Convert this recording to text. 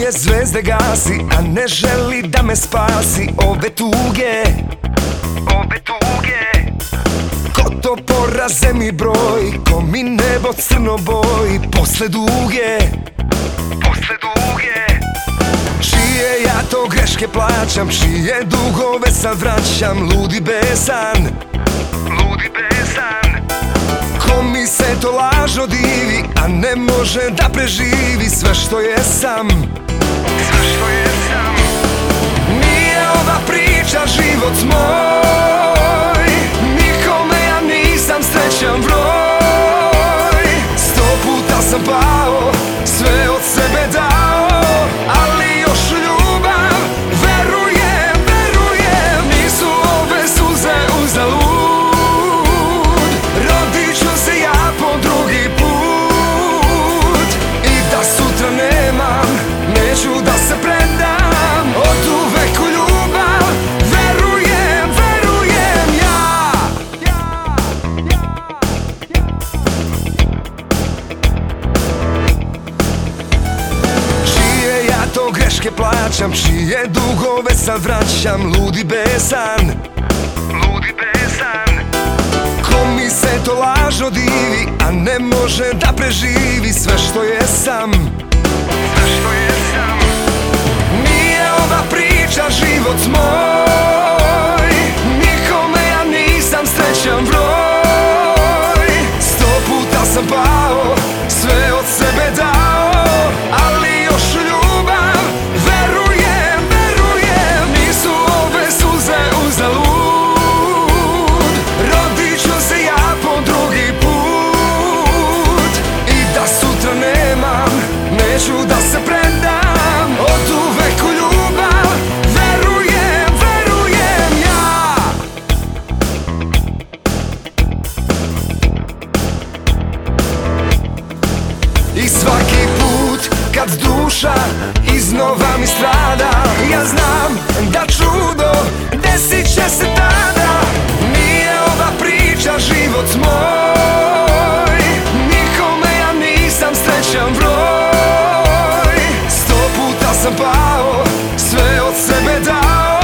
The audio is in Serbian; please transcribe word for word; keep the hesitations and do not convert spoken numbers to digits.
moje zvezde gasi, a ne želi da me spasi ove tuge, ove tuge. Ko to poraze mi broj, ko mi nebo crno boji posle duge, posle duge. Čije ja to greške plaćam, čije dugove sad vraćam, ludi besan, ludi besan. Ko mi se to lažno divi, a ne može da preživi sve što jesam, sve što jesam. Nije ova priča život moj, nikome ja nisam srećan broj. Sto puta sam pao, sve od sebe dao, ali još ljubav, verujem, verujem, nisu ove suze uzalud. Rodit ću se ja po drugi put, i da sutra nemam, neću da se predam. Od uvek u ljubav, verujem, verujem ja. Čije ja to greške plaćam, čije dugove sad vraćam, ludi besan, ludi besan. Ko mi se to lažno divi, a ne može da preživi sve što jesam, sve što jesam. Nije ova priča život moj, nikome ja nisam srećan broj. Sto puta sam pao, sve od sebe dao, ali još ljubav, verujem, verujem, nisu ove suze uzalud. Rodit ću se ja po drugi put, i da sutra nemam, neću da se predam. Od uvek u ljubav, verujem, verujem ja. I svaki put kad duša iznova mi strada, ja znam da čudo desit će se tada. Nije ova priča život moj, nikome ja nisam srećan broj. Sto puta sam pao, sve od sebe dao,